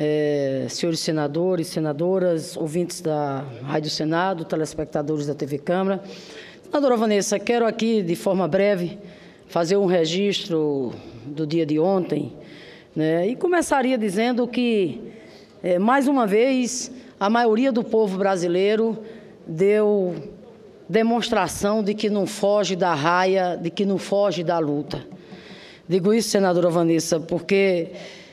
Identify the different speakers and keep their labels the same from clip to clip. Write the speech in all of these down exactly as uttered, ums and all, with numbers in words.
Speaker 1: é, senhores senadores, senadoras, ouvintes da Rádio Senado, telespectadores da T V Câmara. Senadora Vanessa, quero aqui, de forma breve, fazer um registro do dia de ontem, né, e começaria dizendo que, é, mais uma vez, a maioria do povo brasileiro deu demonstração de que não foge da raia, de que não foge da luta. Digo isso, senadora Vanessa, porque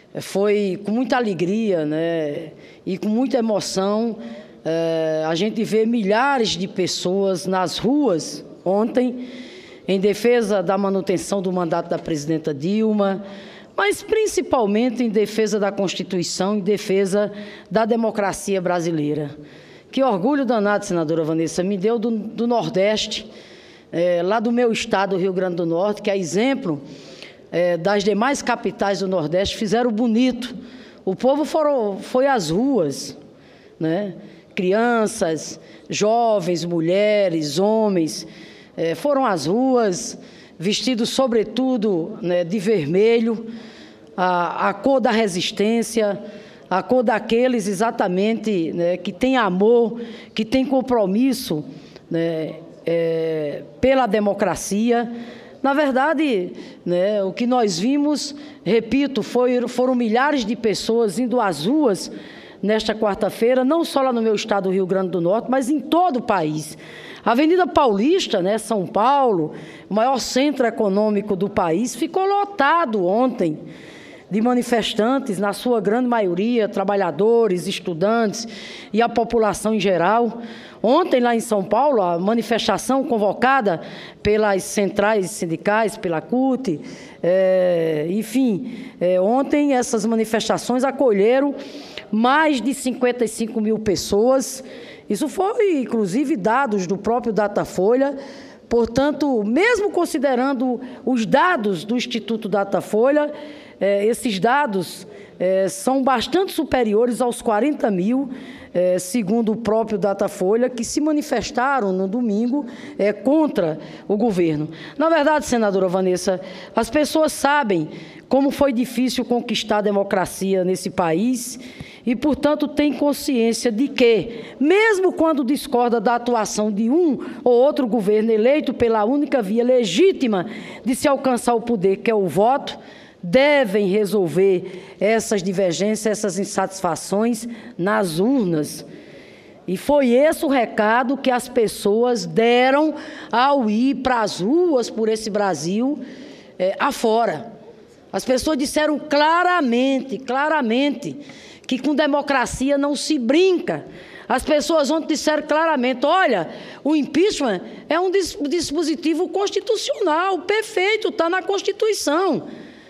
Speaker 1: foi com muita alegria, né, e com muita emoção, é, a gente vê milhares de pessoas nas ruas ontem, em defesa da manutenção do mandato da presidenta Dilma, mas principalmente em defesa da Constituição, em defesa da democracia brasileira. Que orgulho danado, senadora Vanessa, me deu do, do Nordeste, é, lá do meu estado, Rio Grande do Norte, que é exemplo é, das demais capitais do Nordeste, fizeram bonito. O povo foram, foi às ruas, né? Crianças, jovens, mulheres, homens, é, foram às ruas, vestidos sobretudo, né, de vermelho, a, a cor da resistência, a cor daqueles exatamente, né, que tem amor, que tem compromisso, né, é, pela democracia. Na verdade, né, o que nós vimos, repito, foi, foram milhares de pessoas indo às ruas nesta quarta-feira, não só lá no meu estado, do Rio Grande do Norte, mas em todo o país. A Avenida Paulista, né, São Paulo, o maior centro econômico do país, ficou lotado ontem de manifestantes, na sua grande maioria, trabalhadores, estudantes e a população em geral. Ontem, lá em São Paulo, a manifestação convocada pelas centrais sindicais, pela C U T, é, enfim, é, ontem essas manifestações acolheram mais de cinquenta e cinco mil pessoas. Isso foi, inclusive, dados do próprio Datafolha. Portanto, mesmo considerando os dados do Instituto Datafolha, eh, esses dados eh, são bastante superiores aos quarenta mil, eh, segundo o próprio Datafolha, que se manifestaram no domingo eh, contra o governo. Na verdade, senadora Vanessa, as pessoas sabem como foi difícil conquistar a democracia nesse país e, portanto, tem consciência de que, mesmo quando discorda da atuação de um ou outro governo eleito pela única via legítima de se alcançar o poder, que é o voto, devem resolver essas divergências, essas insatisfações nas urnas. E foi esse o recado que as pessoas deram ao ir para as ruas por esse Brasil é, afora. As pessoas disseram claramente, claramente, que com democracia não se brinca. As pessoas ontem disseram claramente, olha, o impeachment é um dispositivo constitucional, perfeito, está na Constituição.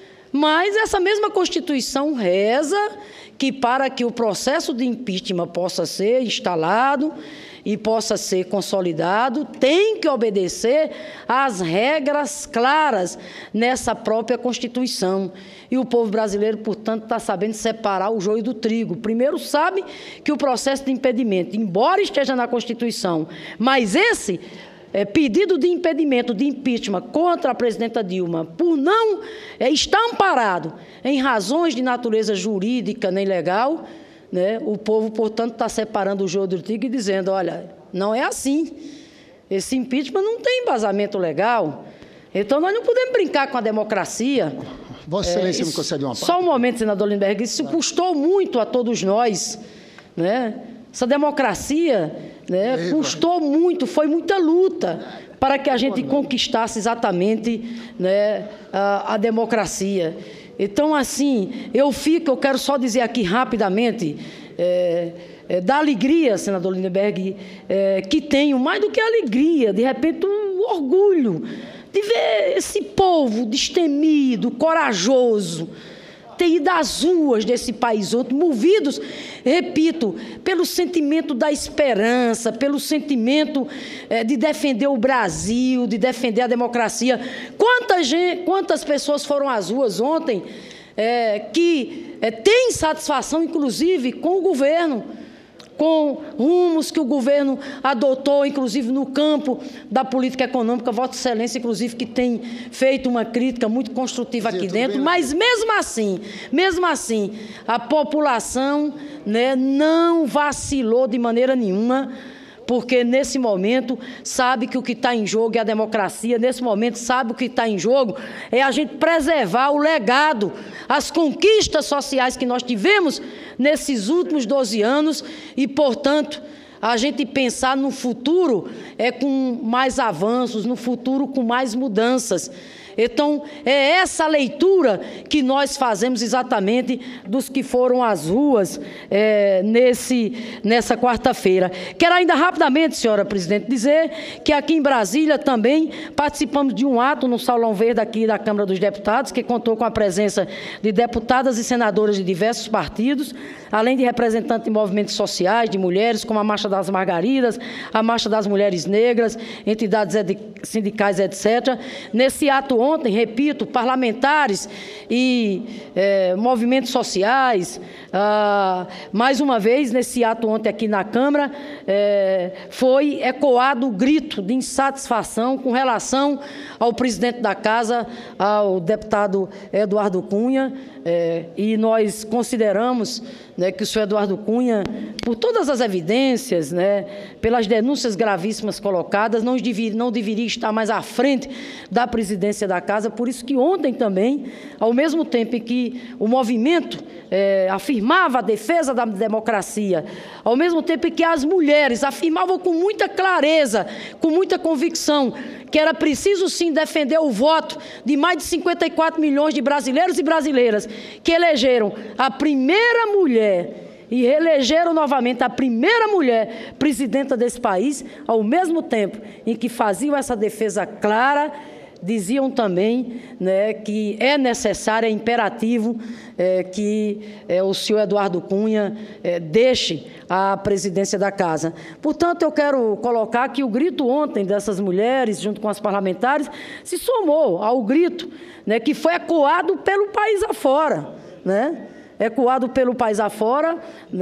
Speaker 1: Mas essa mesma Constituição reza que para que o processo de impeachment possa ser instalado e possa ser consolidado, tem que obedecer às regras claras nessa própria Constituição. E o povo brasileiro, portanto, está sabendo separar o joio do trigo. Primeiro, sabe que o processo de impedimento, embora esteja na Constituição, mas esse é, pedido de impedimento, de impeachment contra a presidenta Dilma, por não é, estar amparado em razões de natureza jurídica nem legal, né, o povo, portanto, está separando o joio do trigo e dizendo, olha, não é assim. Esse impeachment não tem embasamento legal. Então, nós não podemos brincar com a democracia.
Speaker 2: Vossa Excelência
Speaker 1: é,
Speaker 2: me concede uma parte.
Speaker 1: Só um momento, senador Lindenberg. Isso custou muito a todos nós, né? Essa democracia, né, custou muito, foi muita luta para que a gente conquistasse exatamente, né, a, a democracia. Então, assim, eu fico, eu quero só dizer aqui rapidamente, é, é, da alegria, senador Lindenberg, é, que tenho, mais do que alegria, de repente, um orgulho de ver esse povo destemido, corajoso, ter ido às ruas desse país outro, movidos, repito, pelo sentimento da esperança, pelo sentimento é, de defender o Brasil, de defender a democracia. Quanta gente, quantas pessoas foram às ruas ontem é, que é, têm satisfação, inclusive, com o governo, com rumos que o governo adotou, inclusive no campo da política econômica. Vossa Excelência, inclusive, que tem feito uma crítica muito construtiva aqui dentro, mas mesmo assim, mesmo assim, a população, né, não vacilou de maneira nenhuma, porque nesse momento sabe que o que está em jogo é a democracia, nesse momento sabe o que está em jogo é a gente preservar o legado, as conquistas sociais que nós tivemos nesses últimos doze anos e, portanto, a gente pensar no futuro é com mais avanços, no futuro com mais mudanças. Então, é essa leitura que nós fazemos exatamente dos que foram às ruas é, nesse, nessa quarta-feira. Quero ainda rapidamente, senhora presidente, dizer que aqui em Brasília também participamos de um ato no Salão Verde aqui da Câmara dos Deputados, que contou com a presença de deputadas e senadoras de diversos partidos, além de representantes de movimentos sociais, de mulheres, como a Marcha das Margaridas, a Marcha das Mulheres Negras, entidades sindicais, etcétera. Nesse ato ontem, repito, parlamentares e é, movimentos sociais, ah, mais uma vez, nesse ato ontem aqui na Câmara, é, foi ecoado o grito de insatisfação com relação ao presidente da Casa, ao deputado Eduardo Cunha, é, e nós consideramos, né, que o senhor Eduardo Cunha, por todas as evidências, né, pelas denúncias gravíssimas colocadas, não deveria, não deveria estar mais à frente da presidência da Casa. Por isso que ontem também, ao mesmo tempo em que o movimento é, afirmava a defesa da democracia, ao mesmo tempo em que as mulheres afirmavam com muita clareza, com muita convicção, que era preciso sim defender o voto de mais de cinquenta e quatro milhões de brasileiros e brasileiras que elegeram a primeira mulher e reelegeram novamente a primeira mulher presidenta desse país, ao mesmo tempo em que faziam essa defesa clara, diziam também, né, que é necessário, é imperativo é, que é, o senhor Eduardo Cunha é, deixe a presidência da Casa. Portanto, eu quero colocar que o grito ontem dessas mulheres, junto com as parlamentares, se somou ao grito, né, que foi ecoado pelo país afora, né? ecoado pelo país afora,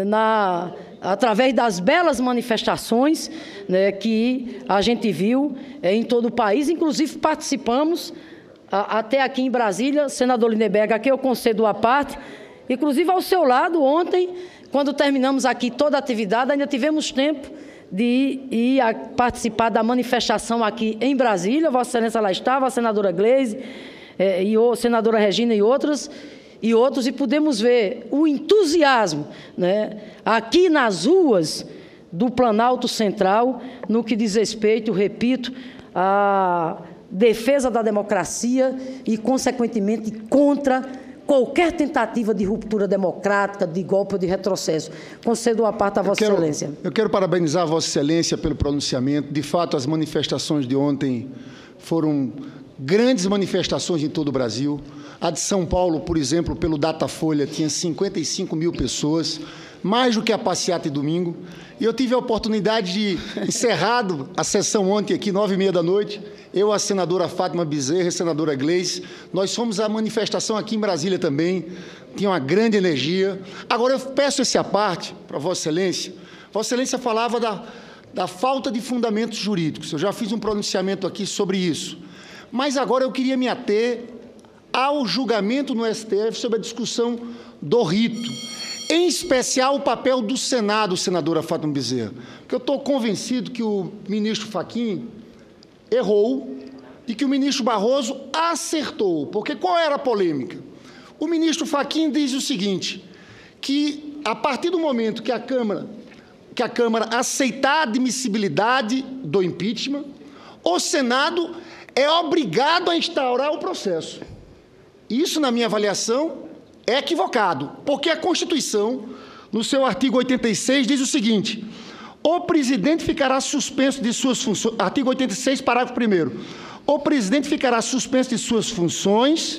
Speaker 1: na, através das belas manifestações, né, que a gente viu é, em todo o país. Inclusive, participamos, a, até aqui em Brasília, senador Lindenberg, aqui eu concedo a parte, inclusive ao seu lado, ontem, quando terminamos aqui toda a atividade, ainda tivemos tempo de ir a participar da manifestação aqui em Brasília. Vossa Excelência lá estava, a senadora Gleise, é, e a senadora Regina e outras, e outros, e podemos ver o entusiasmo, né, aqui nas ruas do Planalto Central, no que diz respeito, repito, à defesa da democracia e, consequentemente, contra qualquer tentativa de ruptura democrática, de golpe ou de retrocesso. Concedo a parte a Vossa
Speaker 2: eu quero,
Speaker 1: Excelência.
Speaker 2: Eu quero parabenizar a Vossa Excelência pelo pronunciamento. De fato, as manifestações de ontem foram grandes manifestações em todo o Brasil. A de São Paulo, por exemplo, pelo Datafolha, tinha cinquenta e cinco mil pessoas, mais do que a passeata de domingo. E eu tive a oportunidade de, encerrado a sessão ontem aqui, nove e meia da noite, eu, a senadora Fátima Bezerra, a senadora Gleise, nós fomos à manifestação aqui em Brasília também, tinha uma grande energia. Agora, eu peço essa parte para Vossa Excelência. Vossa Excelência falava da, da falta de fundamentos jurídicos. Eu já fiz um pronunciamento aqui sobre isso. Mas agora eu queria me ater ao julgamento no S T F sobre a discussão do rito, em especial o papel do Senado, senadora Fátima Bezerra, porque eu estou convencido que o ministro Fachin errou e que o ministro Barroso acertou, porque qual era a polêmica? O ministro Fachin diz o seguinte, que a partir do momento que a Câmara, que a Câmara aceitar a admissibilidade do impeachment, o Senado é obrigado a instaurar o processo. Isso, na minha avaliação, é equivocado, porque a Constituição, no seu artigo oitenta e seis, diz o seguinte, o presidente ficará suspenso de suas funções, artigo oitenta e seis, parágrafo primeiro, o presidente ficará suspenso de suas funções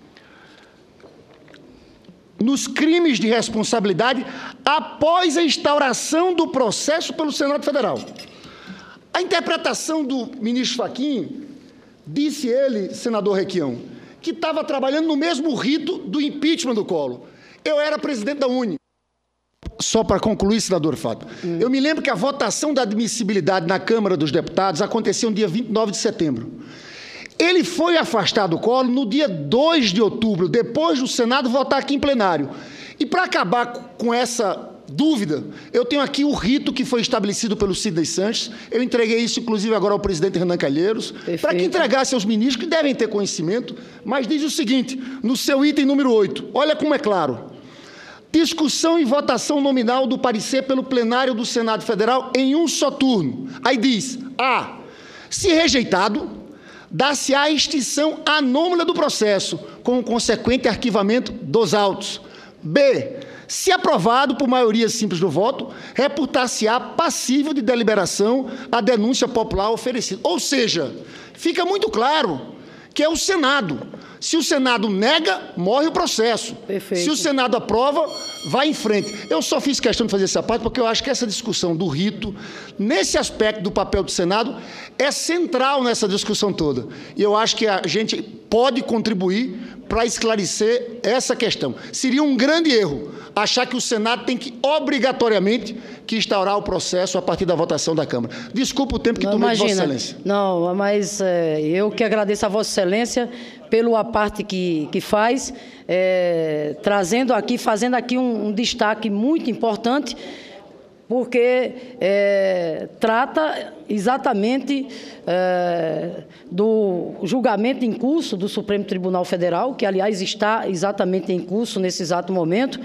Speaker 2: nos crimes de responsabilidade após a instauração do processo pelo Senado Federal. A interpretação do ministro Fachin, disse ele, senador Requião, que estava trabalhando no mesmo rito do impeachment do Collor. Eu era presidente da U N E. Só para concluir, senador Fábio, hum. eu me lembro que a votação da admissibilidade na Câmara dos Deputados aconteceu no dia vinte e nove de setembro. Ele foi afastado do Collor no dia dois de outubro, depois do Senado votar aqui em plenário. E para acabar com essa dúvida, eu tenho aqui o rito que foi estabelecido pelo Sidney Sanches. Eu entreguei isso, inclusive, agora ao presidente Renan Calheiros, para que entregasse aos ministros, que devem ter conhecimento, mas diz o seguinte, no seu item número oito, olha como é claro. Discussão e votação nominal do parecer pelo plenário do Senado Federal em um só turno. Aí diz, A, se rejeitado, dá-se-á a extinção anômala do processo, com o consequente arquivamento dos autos. B, se aprovado por maioria simples do voto, reputar-se-á passível de deliberação a denúncia popular oferecida. Ou seja, fica muito claro que é o Senado. Se o Senado nega, morre o processo. Perfeito. Se o Senado aprova, vai em frente. Eu só fiz questão de fazer essa parte porque eu acho que essa discussão do rito, nesse aspecto do papel do Senado, é central nessa discussão toda. E eu acho que a gente pode contribuir para esclarecer essa questão. Seria um grande erro achar que o Senado tem que, obrigatoriamente, que instaurar o processo a partir da votação da Câmara. Desculpa o tempo que tomei de Vossa Excelência.
Speaker 1: Não, mas é, eu que agradeço a Vossa Excelência pela parte que, que faz, é, trazendo aqui, fazendo aqui um, um destaque muito importante, porque é, trata exatamente é, do julgamento em curso do Supremo Tribunal Federal, que, aliás, está exatamente em curso nesse exato momento,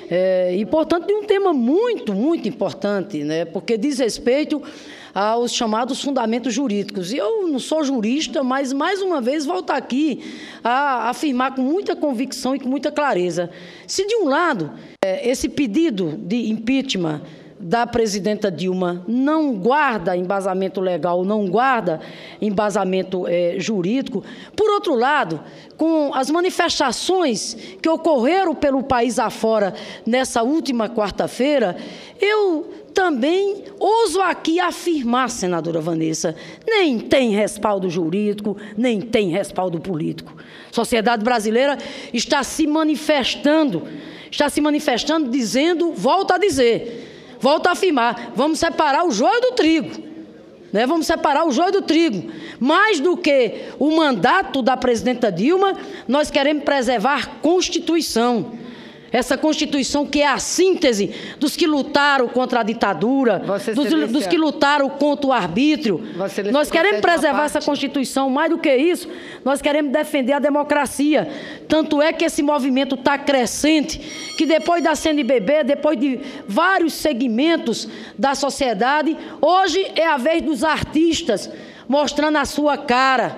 Speaker 1: é, e, portanto, de um tema muito, muito importante, né, porque diz respeito aos chamados fundamentos jurídicos. E eu não sou jurista, mas, mais uma vez, volto aqui a afirmar com muita convicção e com muita clareza. Se, de um lado, é, esse pedido de impeachment da presidenta Dilma não guarda embasamento legal, não guarda embasamento é, jurídico. Por outro lado, com as manifestações que ocorreram pelo país afora nessa última quarta-feira, eu também ouso aqui afirmar, senadora Vanessa, nem tem respaldo jurídico, nem tem respaldo político. A sociedade brasileira está se manifestando, está se manifestando dizendo, volto a dizer, volto a afirmar, vamos separar o joio do trigo, né? Vamos separar o joio do trigo. Mais do que o mandato da presidenta Dilma, nós queremos preservar a Constituição. Essa Constituição que é a síntese dos que lutaram contra a ditadura, dos, dos que lutaram contra o arbítrio. Nós queremos preservar essa Constituição, mais do que isso, nós queremos defender a democracia. Tanto é que esse movimento está crescente, que depois da C N B B, depois de vários segmentos da sociedade, hoje é a vez dos artistas mostrando a sua cara.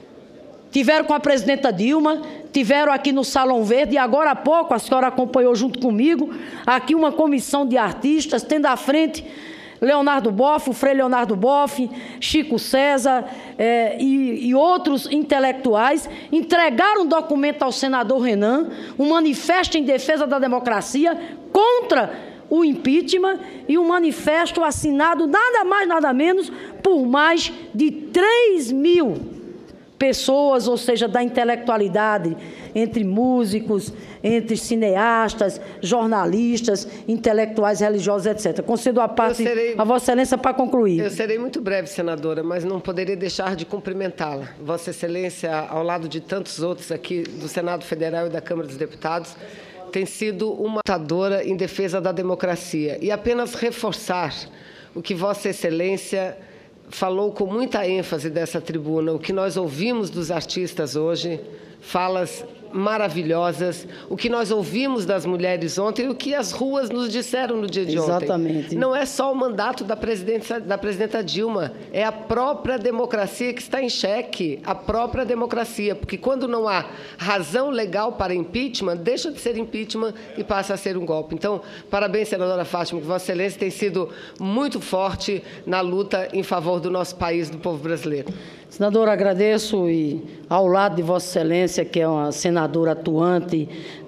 Speaker 1: Tiveram com a presidenta Dilma, tiveram aqui no Salão Verde, e agora há pouco, a senhora acompanhou junto comigo, aqui uma comissão de artistas, tendo à frente Leonardo Boff, o Frei Leonardo Boff, Chico César eh, e, e outros intelectuais, entregaram um documento ao senador Renan, um manifesto em defesa da democracia contra o impeachment, e um manifesto assinado nada mais, nada menos, por mais de três mil pessoas, ou seja, da intelectualidade, entre músicos, entre cineastas, jornalistas, intelectuais religiosos, etcétera. Concedo a parte serei, a Vossa Excelência para concluir.
Speaker 3: Eu serei muito breve, senadora, mas não poderia deixar de cumprimentá-la. Vossa Excelência, ao lado de tantos outros aqui do Senado Federal e da Câmara dos Deputados, tem sido uma lutadora em defesa da democracia. E apenas reforçar o que Vossa Excelência falou com muita ênfase dessa tribuna, o que nós ouvimos dos artistas hoje, falas maravilhosas, o que nós ouvimos das mulheres ontem e o que as ruas nos disseram no dia de ontem.
Speaker 1: Exatamente.
Speaker 3: Não é só o mandato da presidenta, da presidenta Dilma, é a própria democracia que está em xeque, a própria democracia, porque quando não há razão legal para impeachment, deixa de ser impeachment e passa a ser um golpe. Então, parabéns, senadora Fátima, que Vossa Excelência tem sido muito forte na luta em favor do nosso país, do povo brasileiro.
Speaker 1: Senadora, agradeço, e ao lado de Vossa Excelência, que é uma senadora atuante,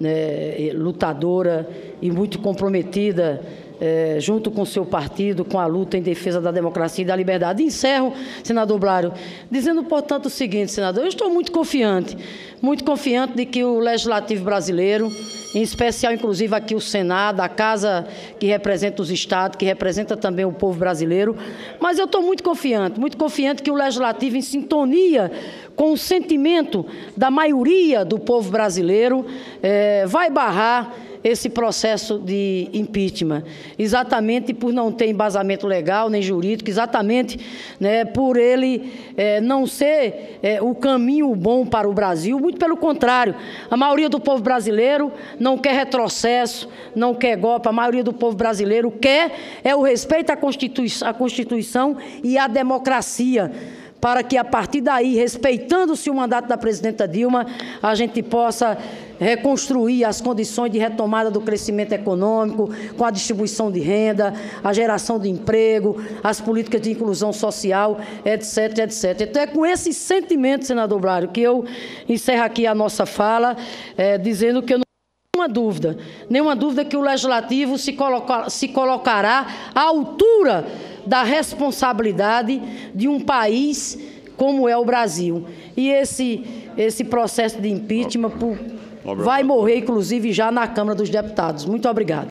Speaker 1: né, lutadora e muito comprometida, é, junto com o seu partido, com a luta em defesa da democracia e da liberdade. Encerro, senador Blário, dizendo, portanto, o seguinte, senador, eu estou muito confiante, muito confiante de que o Legislativo brasileiro, em especial, inclusive, aqui o Senado, a casa que representa os estados, que representa também o povo brasileiro, mas eu estou muito confiante, muito confiante que o Legislativo, em sintonia com o sentimento da maioria do povo brasileiro, eh, vai barrar esse processo de impeachment, exatamente por não ter embasamento legal nem jurídico, exatamente, né, por ele é, não ser é, o caminho bom para o Brasil, muito pelo contrário, a maioria do povo brasileiro não quer retrocesso, não quer golpe, a maioria do povo brasileiro quer é o respeito à Constituição, à Constituição e à democracia, para que, a partir daí, respeitando-se o mandato da presidenta Dilma, a gente possa reconstruir as condições de retomada do crescimento econômico, com a distribuição de renda, a geração de emprego, as políticas de inclusão social, etc, etcétera. Então, é com esse sentimento, senador Brário, que eu encerro aqui a nossa fala, é, dizendo que eu não tenho nenhuma dúvida, nenhuma dúvida que o Legislativo se, coloca, se colocará à altura da responsabilidade de um país como é o Brasil. E esse, esse processo de impeachment por, vai morrer, inclusive, já na Câmara dos Deputados. Muito obrigado.